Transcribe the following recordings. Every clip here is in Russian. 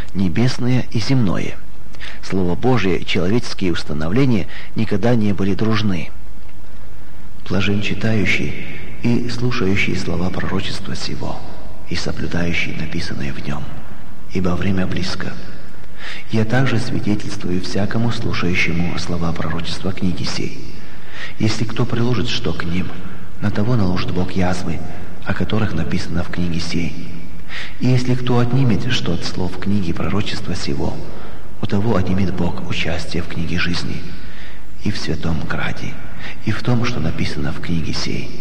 небесное и земное. Слово Божие и человеческие установления никогда не были дружны. Блажен читающий и слушающий слова пророчества сего, и соблюдающий написанное в нем, ибо время близко. Я также свидетельствую всякому слушающему слова пророчества книги сей. Если кто приложит что к ним, на того наложит Бог язвы, о которых написано в книге сей. И если кто отнимет что от слов книги пророчества сего, у того отнимет Бог участие в книге жизни, и в святом граде, и в том, что написано в книге сей.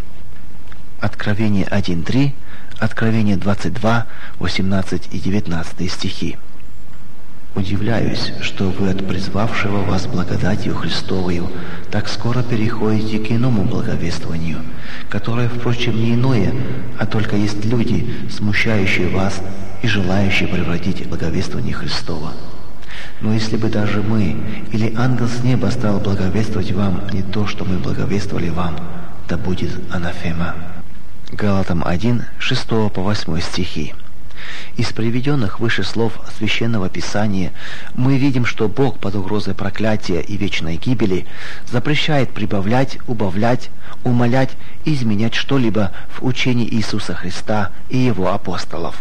Откровение 1:3, Откровение 22, 18 и 19 стихи. «Удивляюсь, что вы от призвавшего вас благодатью Христовою так скоро переходите к иному благовествованию, которое, впрочем, не иное, а только есть люди, смущающие вас и желающие превратить благовествование Христова. Но если бы даже мы или ангел с неба стал благовествовать вам не то, что мы благовествовали вам, да будет анафема». Галатам 1, 6 по 8 стихи. Из приведенных выше слов Священного Писания мы видим, что Бог под угрозой проклятия и вечной гибели запрещает прибавлять, убавлять, умалять и изменять что-либо в учении Иисуса Христа и Его апостолов.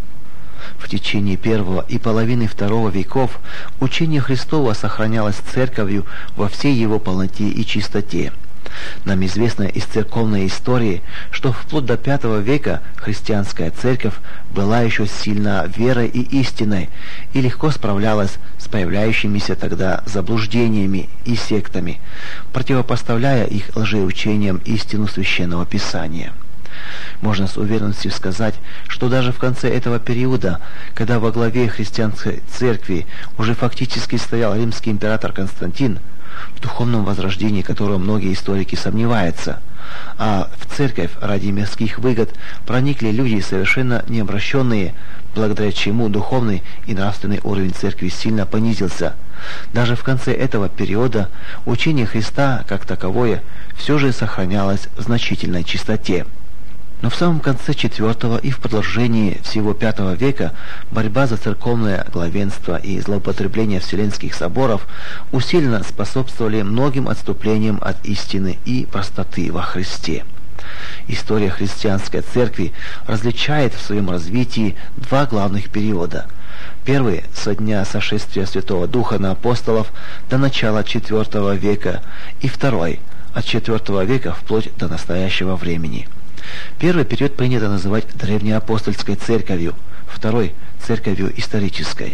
В течение первого и половины второго веков учение Христово сохранялось Церковью во всей его полноте и чистоте. Нам известно из церковной истории, что вплоть до V века христианская церковь была еще сильна верой и истиной и легко справлялась с появляющимися тогда заблуждениями и сектами, противопоставляя их лжеучениям истину Священного Писания. Можно с уверенностью сказать, что даже в конце этого периода, когда во главе христианской церкви уже фактически стоял римский император Константин, в духовном возрождении которого многие историки сомневаются, а в церковь ради мирских выгод проникли люди, совершенно необращенные, благодаря чему духовный и нравственный уровень церкви сильно понизился. Даже в конце этого периода учение Христа, как таковое, все же сохранялось в значительной чистоте. Но в самом конце IV и в продолжении всего V века борьба за церковное главенство и злоупотребление вселенских соборов усиленно способствовали многим отступлениям от истины и простоты во Христе. История христианской церкви различает в своем развитии два главных периода. Первый – со дня сошествия Святого Духа на апостолов до начала IV века, и второй – от IV века вплоть до настоящего времени. Первый период принято называть древнеапостольской церковью, второй – церковью исторической.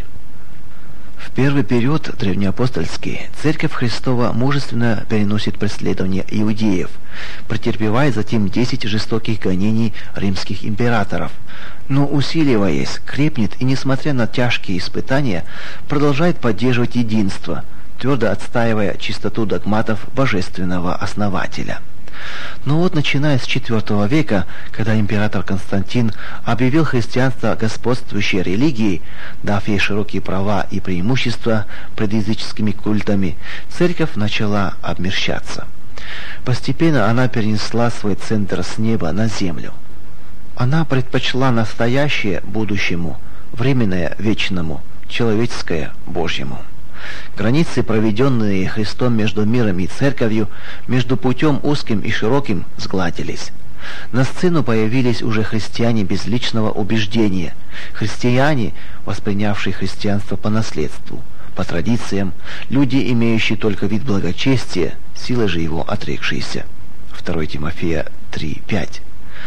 В первый период древнеапостольский церковь Христова мужественно переносит преследования иудеев, претерпевая затем 10 жестоких гонений римских императоров, но усиливаясь, крепнет и, несмотря на тяжкие испытания, продолжает поддерживать единство, твердо отстаивая чистоту догматов божественного основателя. Но вот начиная с IV века, когда император Константин объявил христианство господствующей религией, дав ей широкие права и преимущества пред языческими культами, церковь начала обмерщаться. Постепенно она перенесла свой центр с неба на землю. Она предпочла настоящее будущему, временное вечному, человеческое Божьему. Границы, проведенные Христом между миром и церковью, между путем узким и широким, сгладились. На сцену появились уже христиане без личного убеждения, христиане, воспринявшие христианство по наследству, по традициям, люди, имеющие только вид благочестия, силой же его отрекшиеся. 2 Тимофея 3:5.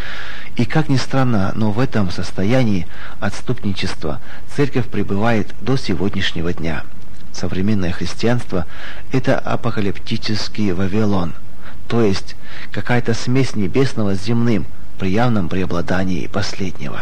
И как ни странно, но в этом состоянии отступничества церковь пребывает до сегодняшнего дня. Современное христианство – это апокалиптический Вавилон, то есть какая-то смесь небесного с земным при явном преобладании последнего.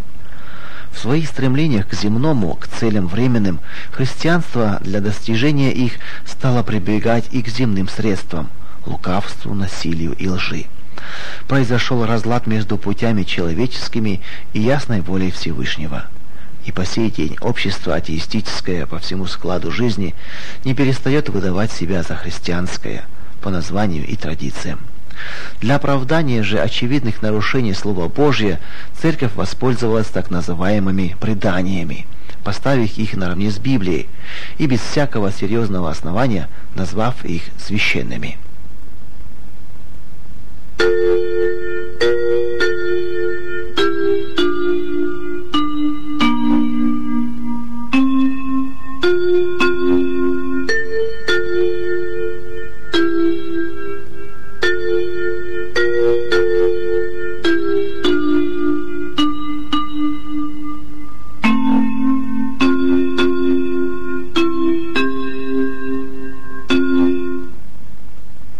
В своих стремлениях к земному, к целям временным, христианство для достижения их стало прибегать и к земным средствам – лукавству, насилию и лжи. Произошел разлад между путями человеческими и ясной волей Всевышнего. И по сей день общество атеистическое по всему складу жизни не перестает выдавать себя за христианское по названию и традициям. Для оправдания же очевидных нарушений Слова Божия Церковь воспользовалась так называемыми преданиями, поставив их наравне с Библией и без всякого серьезного основания назвав их священными.